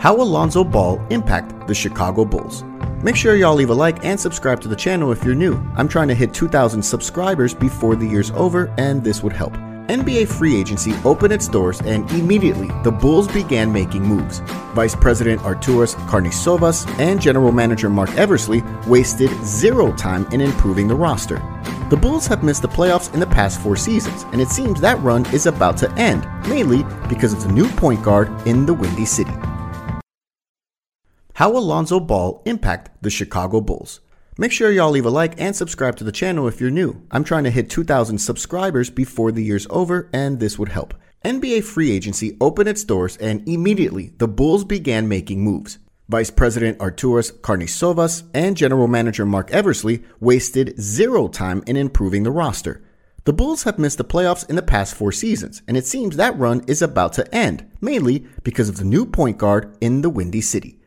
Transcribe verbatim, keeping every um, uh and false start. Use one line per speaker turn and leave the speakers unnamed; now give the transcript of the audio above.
How will Lonzo Ball impact the Chicago Bulls? Make sure y'all leave a like and subscribe to the channel if you're new. I'm trying to hit two thousand subscribers before the year's over, and this would help. N B A free agency opened its doors, and immediately the Bulls began making moves. Vice President Arturas Karnisovas and General Manager Mark Eversley wasted zero time in improving the roster. The Bulls have missed the playoffs in the past four seasons, and it seems that run is about to end, mainly because of the new point guard in the Windy City. How will Lonzo Ball impact the Chicago Bulls? Make sure y'all leave a like and subscribe to the channel if you're new. I'm trying to hit two thousand subscribers before the year's over, and this would help. N B A free agency opened its doors, and immediately the Bulls began making moves. Vice President Arturas Karnisovas and General Manager Mark Eversley wasted zero time in improving the roster. The Bulls have missed the playoffs in the past four seasons, and it seems that run is about to end, mainly because of the new point guard in the Windy City.